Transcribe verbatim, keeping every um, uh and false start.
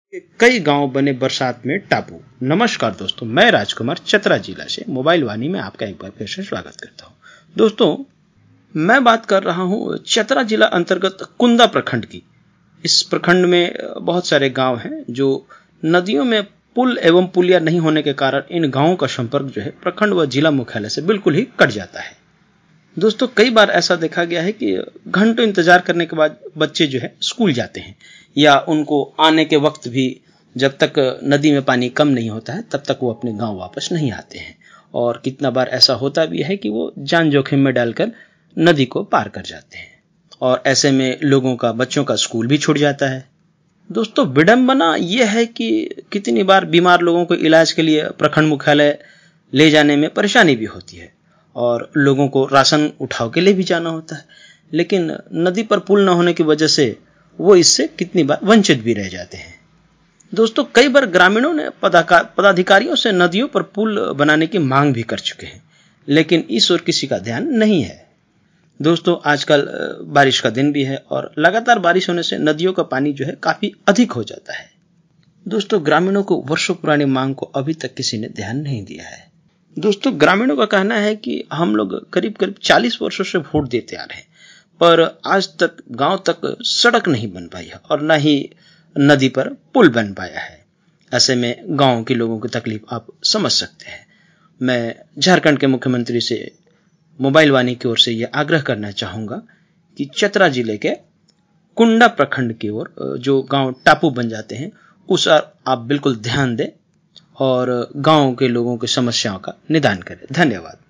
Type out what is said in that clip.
कई गांव बने बरसात में टापू। नमस्कार दोस्तों, मैं राजकुमार चतरा जिला से मोबाइल वाणी में आपका एक बार फिर से स्वागत करता हूं। दोस्तों, मैं बात कर रहा हूं चतरा जिला अंतर्गत कुंदा प्रखंड की। इस प्रखंड में बहुत सारे गांव हैं जो नदियों में पुल एवं पुलिया नहीं होने के कारण इन गांवों का संपर्क जो है प्रखंड व जिला मुख्यालय से बिल्कुल ही कट जाता है। दोस्तों, कई बार ऐसा देखा गया है कि घंटों इंतजार करने के बाद बच्चे जो है स्कूल जाते हैं, या उनको आने के वक्त भी जब तक नदी में पानी कम नहीं होता है तब तक वो अपने गांव वापस नहीं आते हैं। और कितना बार ऐसा होता भी है कि वो जान जोखिम में डालकर नदी को पार कर जाते हैं, और ऐसे में लोगों का, बच्चों का स्कूल भी छूट जाता है। दोस्तों, विडंबना यह है कि कितनी बार बीमार लोगों को इलाज के लिए प्रखंड मुख्यालय ले जाने में परेशानी भी होती है, और लोगों को राशन उठाव के लिए भी जाना होता है, लेकिन नदी पर पुल न होने की वजह से वो इससे कितनी बार वंचित भी रह जाते हैं। दोस्तों, कई बार ग्रामीणों ने पदाधिकारियों से नदियों पर पुल बनाने की मांग भी कर चुके हैं, लेकिन इस ओर किसी का ध्यान नहीं है। दोस्तों, आजकल बारिश का दिन भी है और लगातार बारिश होने से नदियों का पानी जो है काफी अधिक हो जाता है। दोस्तों, ग्रामीणों को वर्षों पुरानी मांग को अभी तक किसी ने ध्यान नहीं दिया है। दोस्तों, ग्रामीणों का कहना है कि हम लोग करीब करीब चालीस वर्षों से वोट देते आ रहे हैं, पर आज तक गांव तक सड़क नहीं बन पाई है और न ही नदी पर पुल बन पाया है। ऐसे में गांव के लोगों की तकलीफ आप समझ सकते हैं। मैं झारखंड के मुख्यमंत्री से मोबाइल वाणी की ओर से यह आग्रह करना चाहूंगा कि चतरा जिले के कुंडा प्रखंड की ओर जो गांव टापू बन जाते हैं उस पर आप बिल्कुल ध्यान दें और गांव के लोगों की समस्याओं का निदान करें। धन्यवाद।